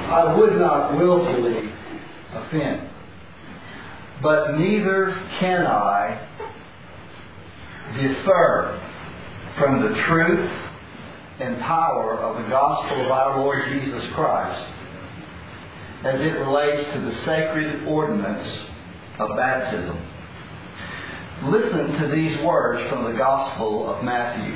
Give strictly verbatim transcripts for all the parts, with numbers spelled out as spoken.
I would not willfully offend, but neither can I defer from the truth and power of the gospel of our Lord Jesus Christ as it relates to the sacred ordinance of baptism. Listen to these words from the Gospel of Matthew.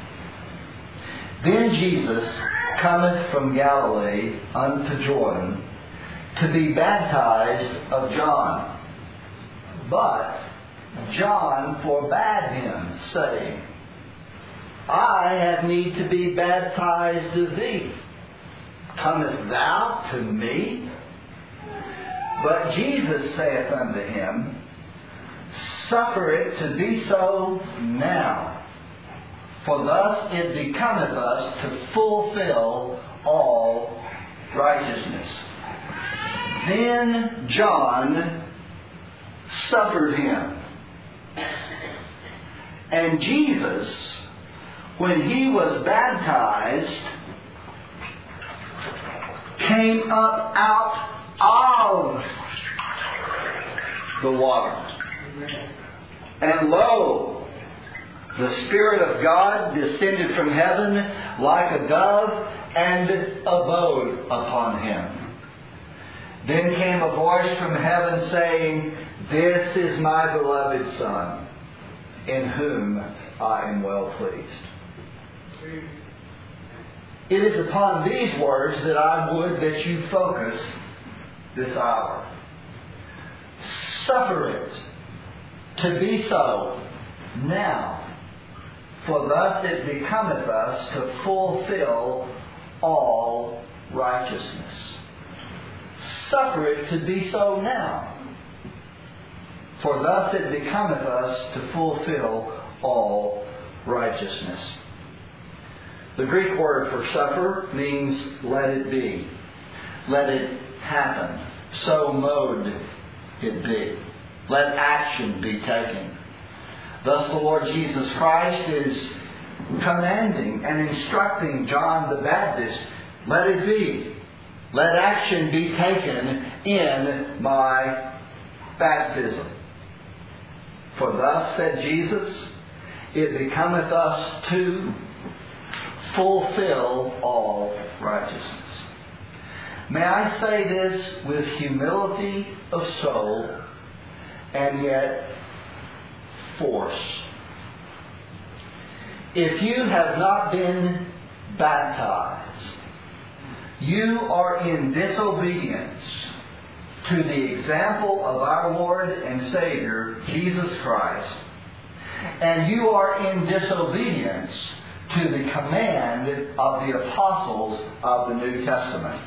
Then Jesus cometh from Galilee unto Jordan to be baptized of John. But John forbade him, saying, I have need to be baptized of thee. Comest thou to me? But Jesus saith unto him, Suffer it to be so now, for thus it becometh us to fulfill all righteousness. Then John suffered him. And Jesus, when he was baptized, came up out of the water. And lo, the Spirit of God descended from heaven like a dove and abode upon him. Then came a voice from heaven saying, This is my beloved Son, in whom I am well pleased. It is upon these words that I would that you focus this hour. Suffer it to be so now, for thus it becometh us to fulfill all righteousness. Suffer it to be so now, for thus it becometh us to fulfill all righteousness. The Greek word for suffer means let it be. Let it happen. So mode it be. Let action be taken. Thus the Lord Jesus Christ is commanding and instructing John the Baptist, let it be. Let action be taken in my baptism. For thus, said Jesus, it becometh us to fulfill all righteousness. May I say this with humility of soul and yet force. If you have not been baptized, you are in disobedience to the example of our Lord and Savior, Jesus Christ, and you are in disobedience to the command of the apostles of the New Testament.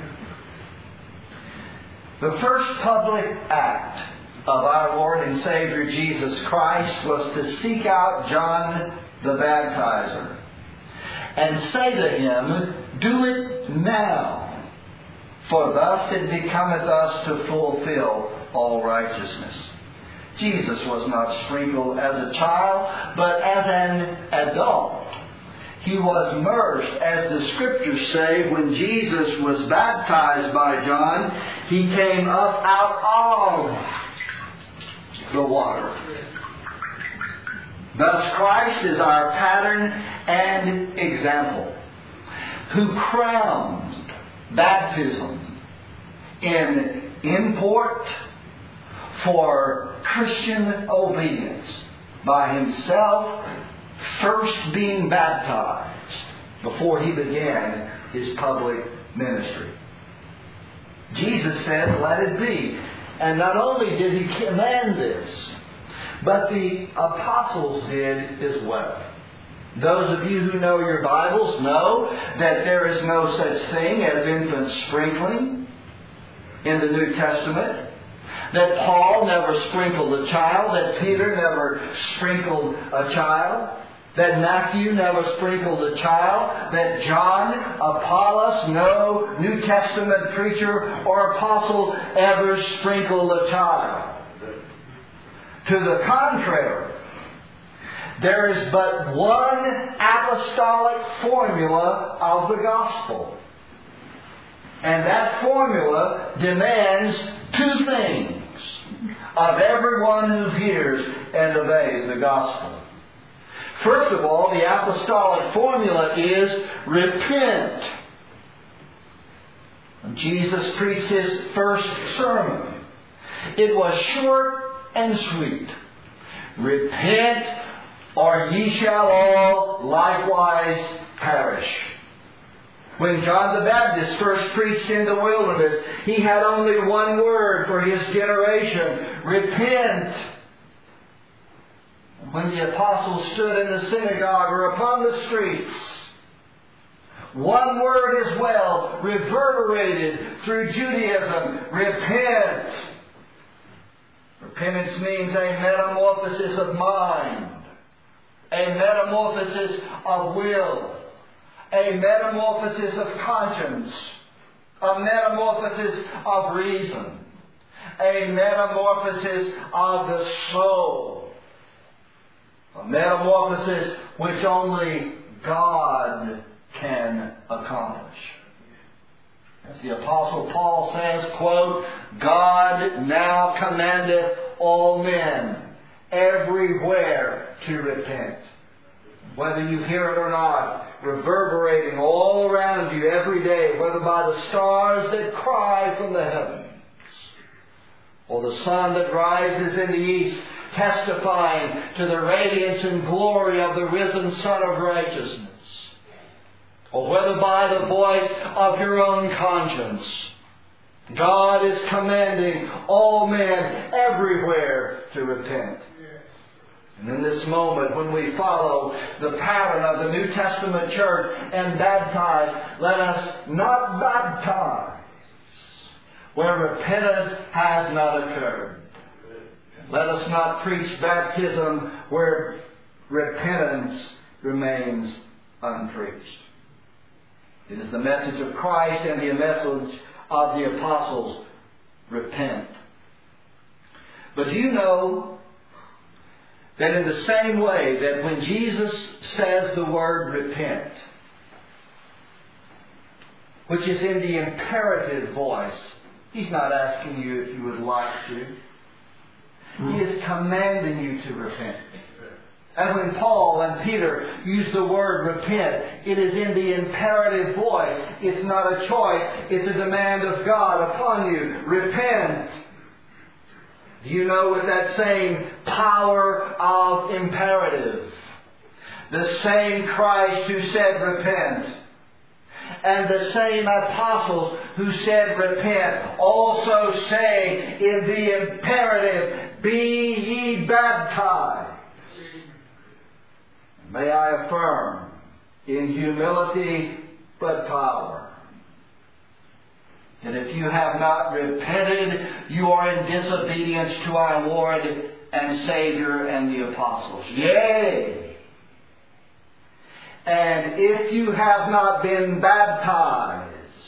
The first public act of our Lord and Savior Jesus Christ was to seek out John the Baptizer and say to him, Do it now, for thus it becometh us to fulfill all righteousness. Jesus was not sprinkled as a child, but as an adult. He was immersed, as the Scriptures say, when Jesus was baptized by John, he came up out of the water. Thus Christ is our pattern and example, who crowned baptism in import for Christian obedience by himself first being baptized before he began his public ministry. Jesus said, let it be. And not only did he command this, but the apostles did as well. Those of you who know your Bibles know that there is no such thing as infant sprinkling in the New Testament. That Paul never sprinkled a child. That Peter never sprinkled a child. That Matthew never sprinkled a child. That John, Apollos, no New Testament preacher or apostle ever sprinkled a child. To the contrary, there is but one apostolic formula of the gospel. And that formula demands two things of everyone who hears and obeys the gospel. First of all, the apostolic formula is repent. When Jesus preached His first sermon, it was short and sweet. Repent, or ye shall all likewise perish. When John the Baptist first preached in the wilderness, he had only one word for his generation: repent. When the apostles stood in the synagogue or upon the streets, one word as well reverberated through Judaism: repent. Repentance means a metamorphosis of mind, a metamorphosis of will, a metamorphosis of conscience, a metamorphosis of reason, a metamorphosis of the soul, a metamorphosis which only God can accomplish. As the Apostle Paul says, quote, God now commandeth all men everywhere to repent. Whether you hear it or not, reverberating all around you every day, whether by the stars that cry from the heavens, or the sun that rises in the east, testifying to the radiance and glory of the risen Son of righteousness, or whether by the voice of your own conscience, God is commanding all men everywhere to repent. And in this moment, when we follow the pattern of the New Testament church and baptize, let us not baptize where repentance has not occurred. Let us not preach baptism where repentance remains unpreached. It is the message of Christ and the message of the apostles: repent. But do you know that in the same way that when Jesus says the word repent, which is in the imperative voice, He's not asking you if you would like to. He is commanding you to repent. And when Paul and Peter use the word repent, it is in the imperative voice. It's not a choice. It's a demand of God upon you. Repent. Do you know, with that same power of imperative, the same Christ who said repent, and the same apostles who said repent, also say in the imperative, be ye baptized. May I affirm, in humility but power, that if you have not repented, you are in disobedience to our Lord and Savior and the apostles. Yea! And if you have not been baptized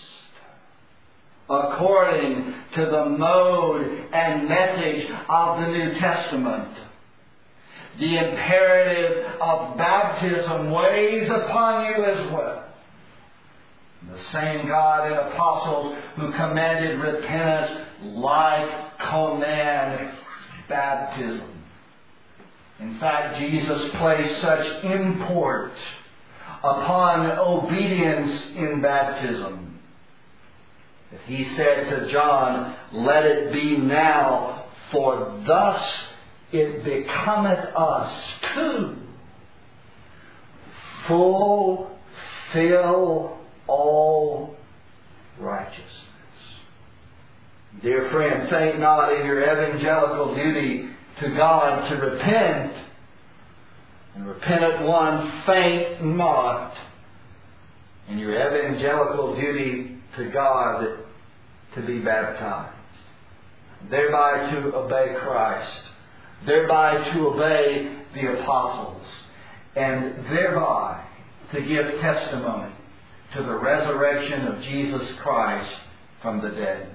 according to the mode and message of the New Testament, the imperative of baptism weighs upon you as well. The same God and apostles who commanded repentance like command baptism. In fact, Jesus placed such import upon obedience in baptism that He said to John, let it be now, for thus it becometh us to fulfill all righteousness. Dear friend, think not in your evangelical duty to God to repent, and repentant one, faint not in your evangelical duty to God to be baptized, thereby to obey Christ, thereby to obey the apostles, and thereby to give testimony to the resurrection of Jesus Christ from the dead.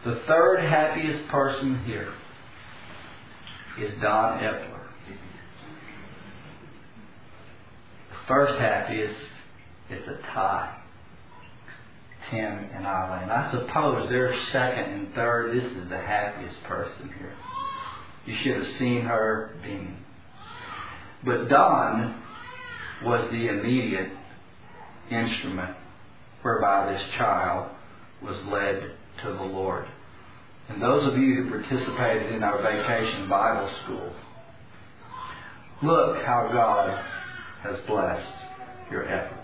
The third happiest person here is Don Epler. The first happiest is a tie. Tim and Eileen. I suppose they're second and third. This is the happiest person here. You should have seen her beaming. But Don was the immediate instrument whereby this child was led to the Lord. And those of you who participated in our vacation Bible school, look how God has blessed your efforts.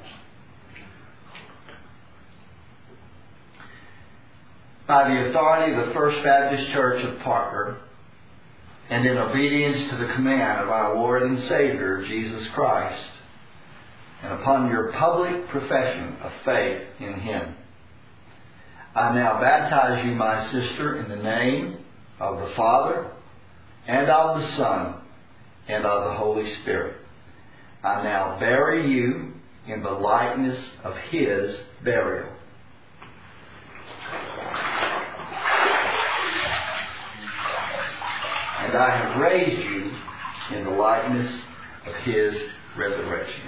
By the authority of the First Baptist Church of Parker, and in obedience to the command of our Lord and Savior, Jesus Christ, and upon your public profession of faith in Him, I now baptize you, my sister, in the name of the Father, and of the Son, and of the Holy Spirit. I now bury you in the likeness of His burial. And I have raised you in the likeness of His resurrection.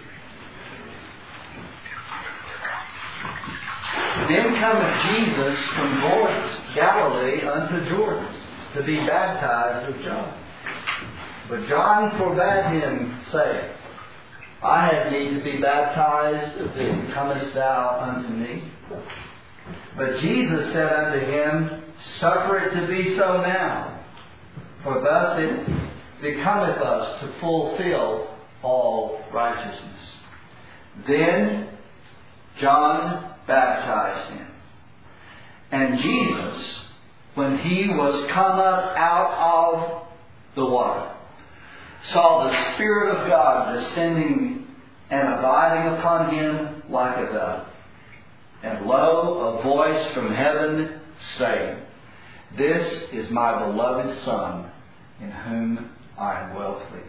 Then cometh Jesus from north Galilee unto Jordan to be baptized of John. But John forbade him, saying, I have need to be baptized of thee. Comest thou unto me? But Jesus said unto him, Suffer it to be so now, for thus it becometh us to fulfill all righteousness. Then John baptized him. And Jesus, when he was come up out of the water, saw the Spirit of God descending and abiding upon him like a dove. And lo, a voice from heaven saying, This is my beloved Son, in whom I am well pleased.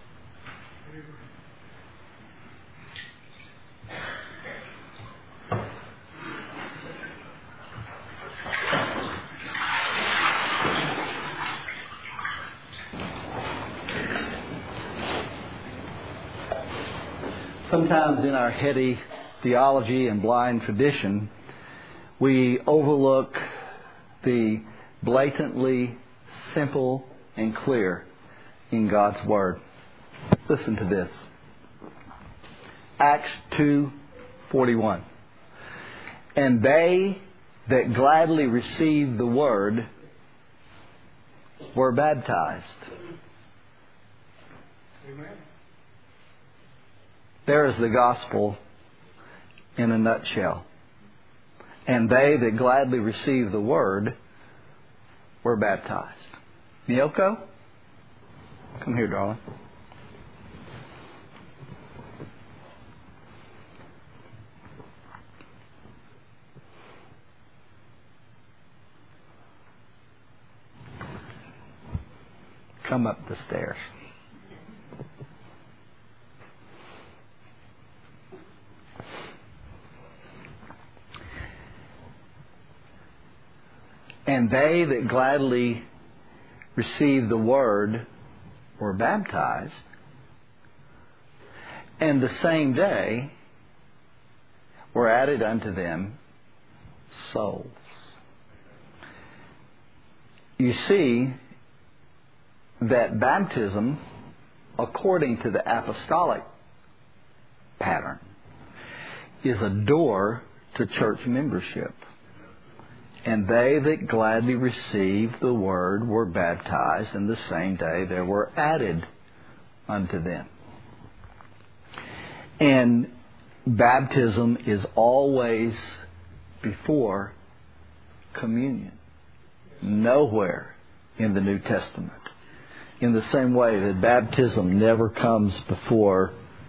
Sometimes in our heady theology and blind tradition, we overlook the blatantly simple and clear in God's Word. Listen to this. Acts two forty-one. And they that gladly received the Word were baptized. Amen. There is the gospel in a nutshell. And they that gladly received the Word were baptized. Miyoko? Come here, darling. Come up the stairs. And they that gladly received the Word were baptized, and the same day were added unto them souls. You see that baptism, according to the apostolic pattern, is a door to church membership. And they that gladly received the Word were baptized, and the same day they were added unto them. And baptism is always before communion. Nowhere in the New Testament. In the same way that baptism never comes before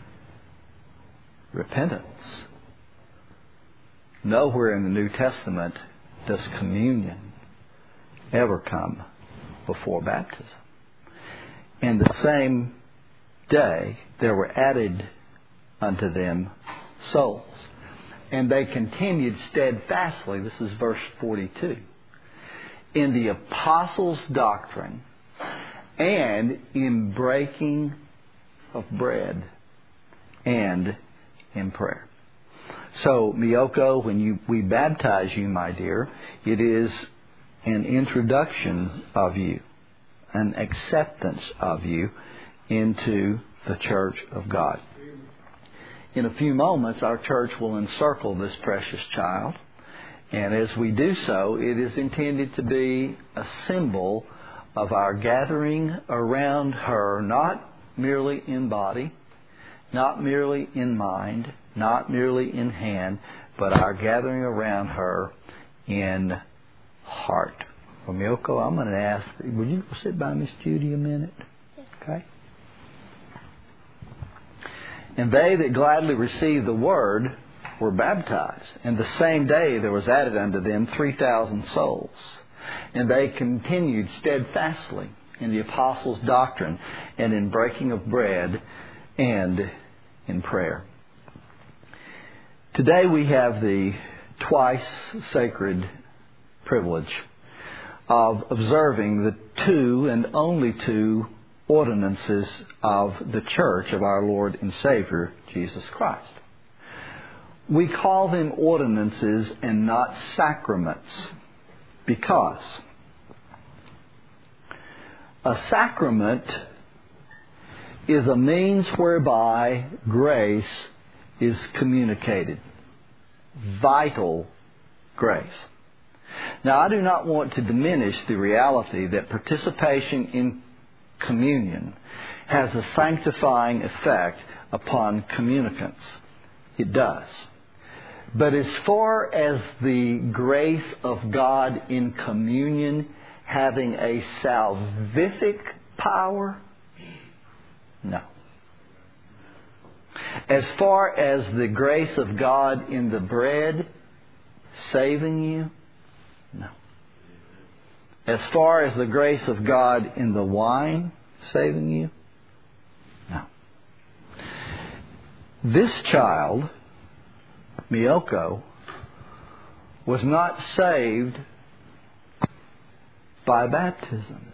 repentance. Nowhere in the New Testament does communion ever come before baptism. And the same day there were added unto them souls. And they continued steadfastly, this is verse forty-two, in the apostles' doctrine, and in breaking of bread, and in prayer. So, Miyoko, when you, we baptize you, my dear, it is an introduction of you, an acceptance of you into the church of God. In a few moments, our church will encircle this precious child. And as we do so, it is intended to be a symbol of our gathering around her, not merely in body, not merely in mind, not merely in hand, but our gathering around her in heart. Well, Miyoko, I'm going to ask, would you go sit by Miss Judy a minute? Okay. And they that gladly received the word were baptized. And the same day there was added unto them three thousand souls. And they continued steadfastly in the apostles' doctrine and in breaking of bread and in prayer. Today we have the twice sacred privilege of observing the two and only two ordinances of the church of our Lord and Savior, Jesus Christ. We call them ordinances and not sacraments because a sacrament is a means whereby grace is communicated. Vital grace. Now, I do not want to diminish the reality that participation in communion has a sanctifying effect upon communicants. It does. But as far as the grace of God in communion having a salvific power, no. As far as the grace of God in the bread saving you, no. As far as the grace of God in the wine saving you, no. This child, Miyoko, was not saved by baptism.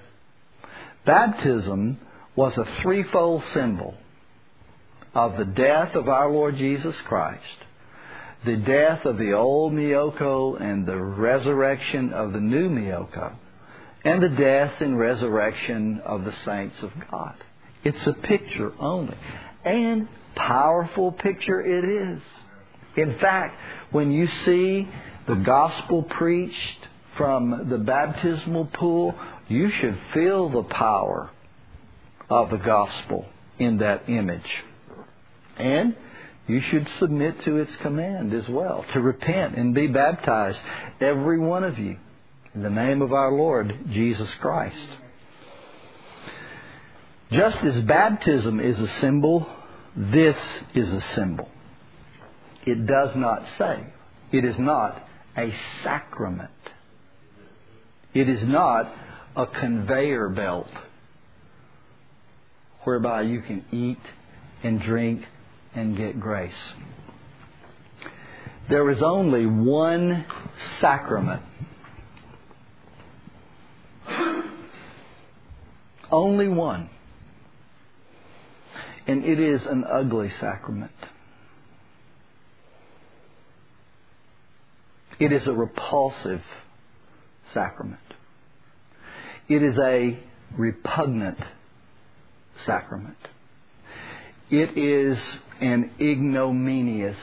Baptism was a threefold symbol of the death of our Lord Jesus Christ, the death of the old Miyoko and the resurrection of the new Miyoko, and the death and resurrection of the saints of God. It's a picture only. And powerful picture it is. In fact, when you see the gospel preached from the baptismal pool, you should feel the power of the gospel in that image. And you should submit to its command as well, to repent and be baptized, every one of you, in the name of our Lord Jesus Christ. Just as baptism is a symbol, this is a symbol. It does not save. It is not a sacrament. It is not a conveyor belt whereby you can eat and drink and get grace. There is only one sacrament. Only one. And it is an ugly sacrament. It is a repulsive sacrament. It is a repugnant sacrament. It is an ignominious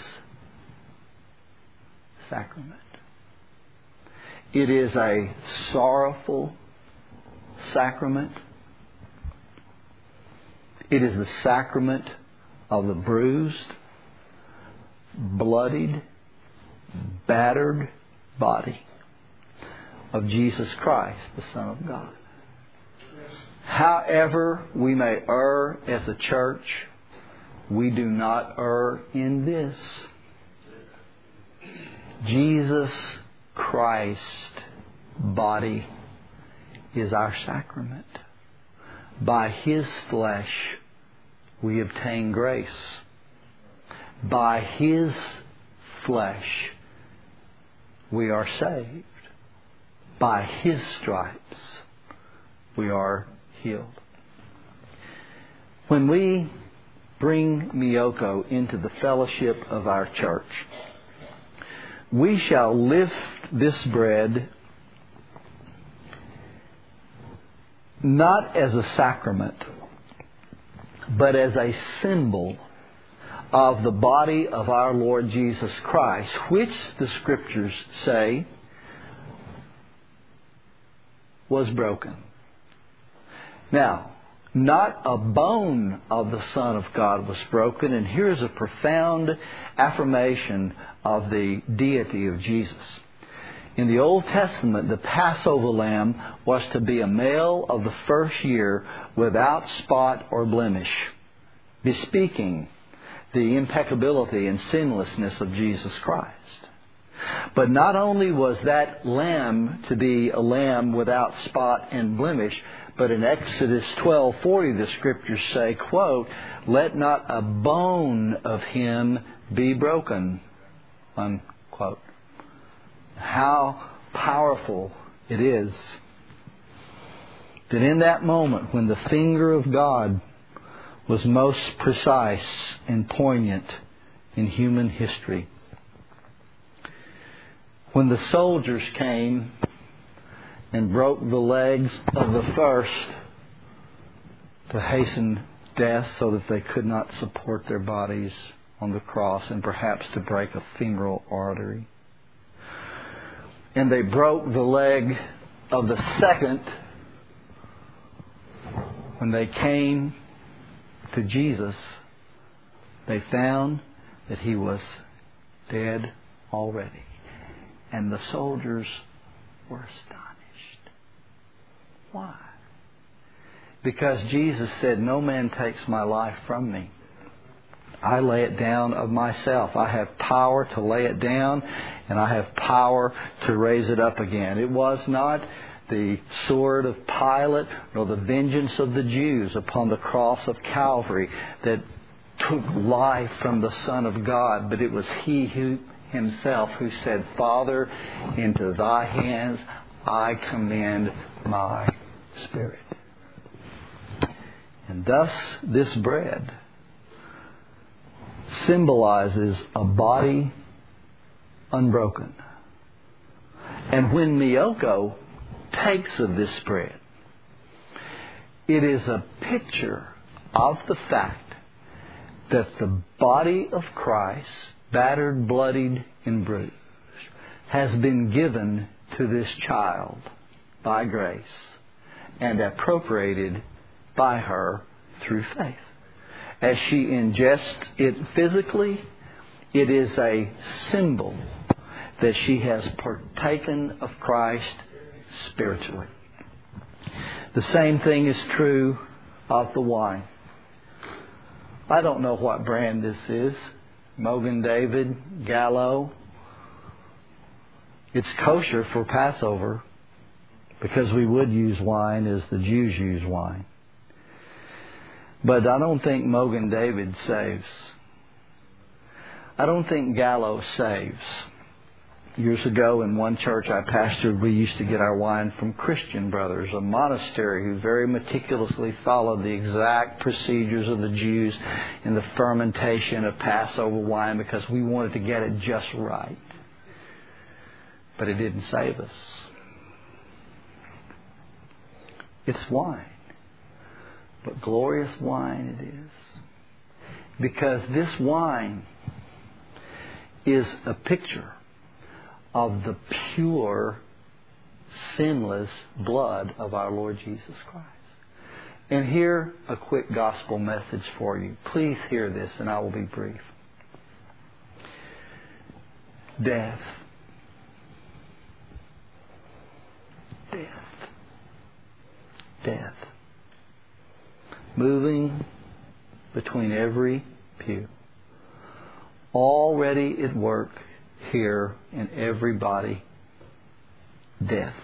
sacrament. It is a sorrowful sacrament. It is the sacrament of the bruised, bloodied, battered body of Jesus Christ, the Son of God. However we may err as a church, we do not err in this. Jesus Christ body is our sacrament. By His flesh we obtain grace. By His flesh we are saved. by His stripes we are healed. When we bring Miyoko into the fellowship of our church, we shall lift this bread not as a sacrament, but as a symbol of the body of our Lord Jesus Christ, which the Scriptures say was broken. Now, not a bone of the Son of God was broken, and here's a profound affirmation of the deity of Jesus. In the Old Testament, the Passover lamb was to be a male of the first year without spot or blemish, bespeaking the impeccability and sinlessness of Jesus Christ. But not only was that lamb to be a lamb without spot and blemish, but in Exodus twelve forty the Scriptures say, quote, "Let not a bone of him be broken," unquote. How powerful it is that in that moment when the finger of God was most precise and poignant in human history, when the soldiers came and broke the legs of the first to hasten death so that they could not support their bodies on the cross, and perhaps to break a femoral artery. And they broke the leg of the second when they came to Jesus. They found that He was dead already. And the soldiers were astonished. Why? Because Jesus said, "No man takes my life from me. I lay it down of myself. I have power to lay it down, and I have power to raise it up again." It was not the sword of Pilate nor the vengeance of the Jews upon the cross of Calvary that took life from the Son of God, but it was He who Himself who said, "Father, into Thy hands I commend my spirit." And thus this bread symbolizes a body unbroken. And when Miyoko takes of this bread, it is a picture of the fact that the body of Christ, battered, bloodied, and bruised, has been given to this child by grace and appropriated by her through faith. As she ingests it physically, it is a symbol that she has partaken of Christ spiritually. The same thing is true of the wine. I don't know what brand this is. Mogen David, Gallo. It's kosher for Passover because we would use wine as the Jews use wine. But I don't think Mogen David saves. I don't think Gallo saves. Years ago in one church I pastored, we used to get our wine from Christian Brothers, a monastery who very meticulously followed the exact procedures of the Jews in the fermentation of Passover wine because we wanted to get it just right. But it didn't save us. It's wine. But glorious wine it is. Because this wine is a picture of the pure, sinless blood of our Lord Jesus Christ. And here, a quick gospel message for you. Please hear this, and I will be brief. Death. Death. Death. Moving between every pew. Already at work here in everybody. Death.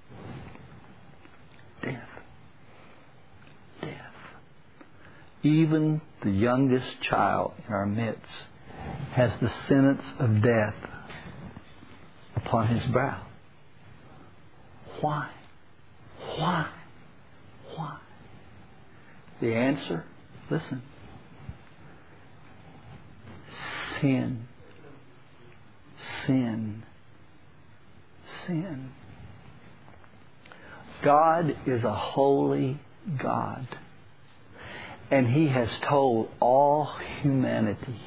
Death. Death. Even the youngest child in our midst has the sentence of death upon his brow. Why? Why? Why? The answer, listen. Sin. Sin. Sin. God is a holy God. And He has told all humanity,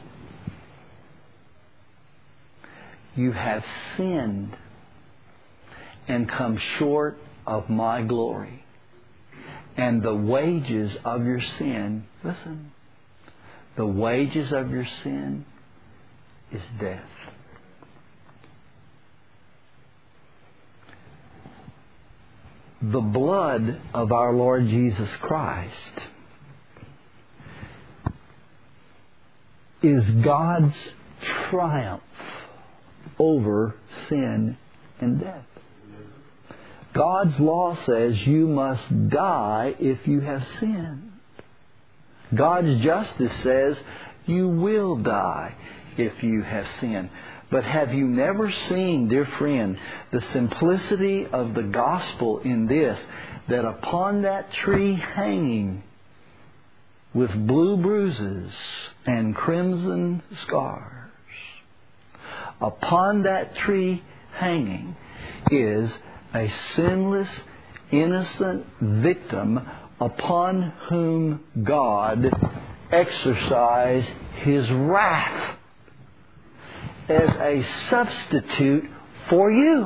you have sinned and come short of my glory. And the wages of your sin, listen, the wages of your sin is death. The blood of our Lord Jesus Christ is God's triumph over sin and death. God's law says you must die if you have sinned. God's justice says you will die if you have sinned. But have you never seen, dear friend, the simplicity of the gospel in this, that upon that tree hanging with blue bruises and crimson scars, upon that tree hanging is a sinless, innocent victim upon whom God exercised His wrath as a substitute for you.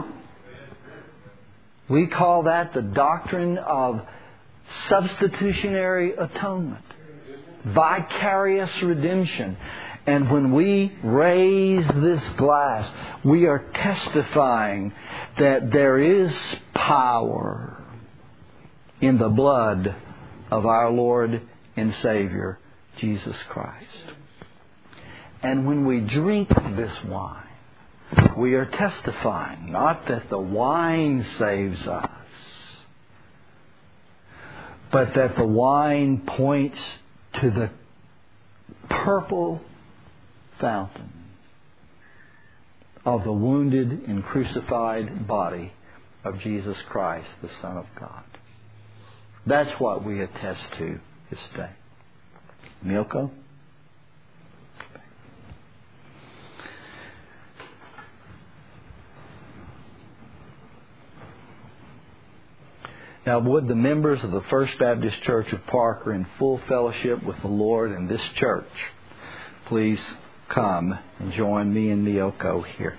We call that the doctrine of substitutionary atonement, vicarious redemption. And when we raise this glass, we are testifying that there is power in the blood of our Lord and Savior, Jesus Christ. And when we drink this wine, we are testifying not that the wine saves us, but that the wine points to the purple fountain of the wounded and crucified body of Jesus Christ, the Son of God. That's what we attest to this day. Milko? Now, would the members of the First Baptist Church of Parker, in full fellowship with the Lord and this church, please come and join me and Miyoko here.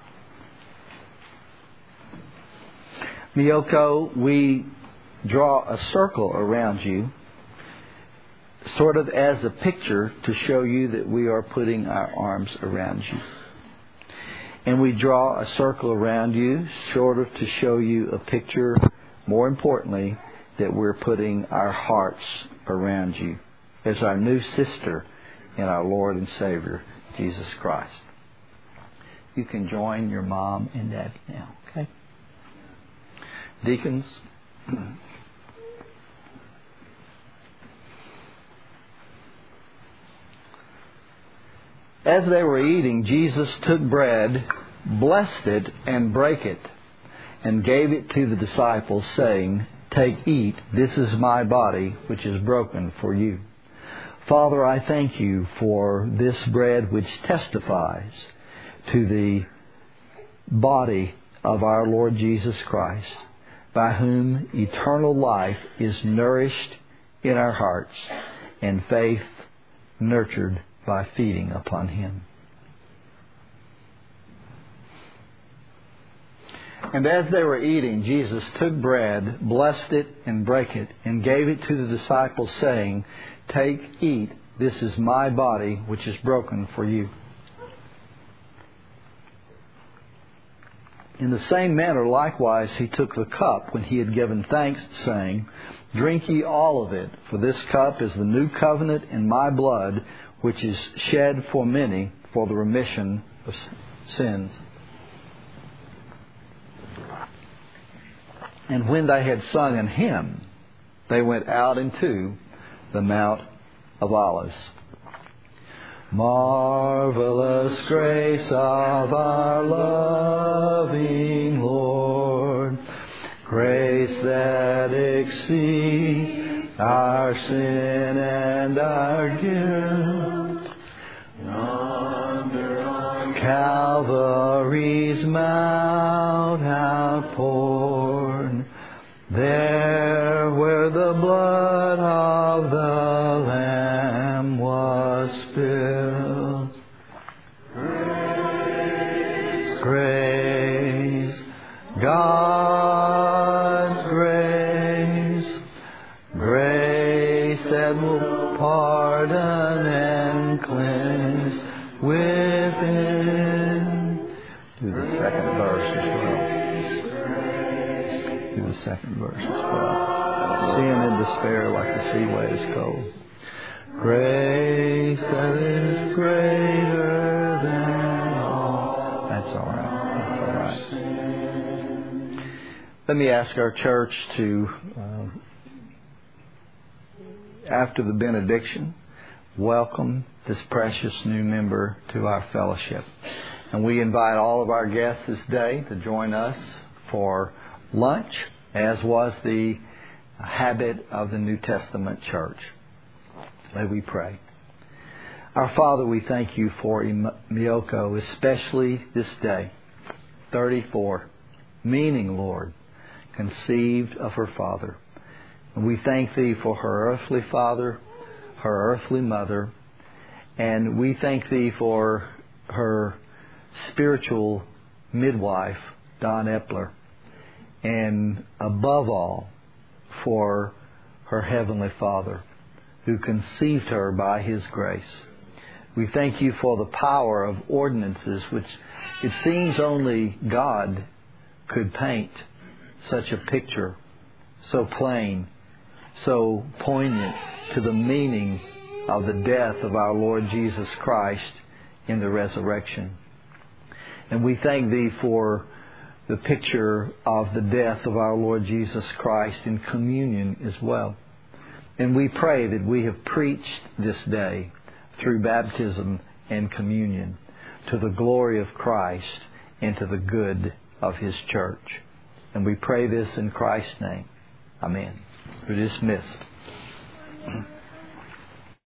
Miyoko, we draw a circle around you, sort of as a picture to show you that we are putting our arms around you. And we draw a circle around you, sort of to show you a picture, more importantly, that we're putting our hearts around you as our new sister in our Lord and Savior, Jesus Christ. You can join your mom and daddy now, okay? Deacons. As they were eating, Jesus took bread, blessed it, and brake it, and gave it to the disciples, saying, "Take, eat, this is my body, which is broken for you." Father, I thank you for this bread which testifies to the body of our Lord Jesus Christ, by whom eternal life is nourished in our hearts and faith nurtured by feeding upon Him. And as they were eating, Jesus took bread, blessed it, and brake it, and gave it to the disciples, saying, "Take, eat, this is my body, which is broken for you." In the same manner, likewise, He took the cup when He had given thanks, saying, "Drink ye all of it, for this cup is the new covenant in my blood, which is shed for many for the remission of sins." And when they had sung an hymn, they went out into the Mount of Olives. Marvelous grace of our loving Lord, grace that exceeds our sin and our guilt. Yonder on Calvary's mount outpoured, there where the blood of the Lamb was spilled. Grace, grace, God's grace, grace that will pardon and cleanse within. Do the second verse as well. Do the second verse as well. Sin and despair like the sea waves cold. Grace that is greater than all. That's all right. That's all right. Let me ask our church to, uh, after the benediction, welcome this precious new member to our fellowship. And we invite all of our guests this day to join us for lunch, as was the habit of the New Testament church. May we pray. Our Father, we thank you for Miyoko, especially this day, thirty-four, meaning, Lord, conceived of her father. And we thank Thee for her earthly father, her earthly mother, and we thank Thee for her spiritual midwife, Don Epler, and above all, for her heavenly Father, who conceived her by His grace. We thank you for the power of ordinances, which it seems only God could paint such a picture, so plain, so poignant to the meaning of the death of our Lord Jesus Christ in the resurrection. And we thank Thee for the picture of the death of our Lord Jesus Christ in communion as well. And we pray that we have preached this day through baptism and communion to the glory of Christ and to the good of His church. And we pray this in Christ's name. Amen. We're dismissed.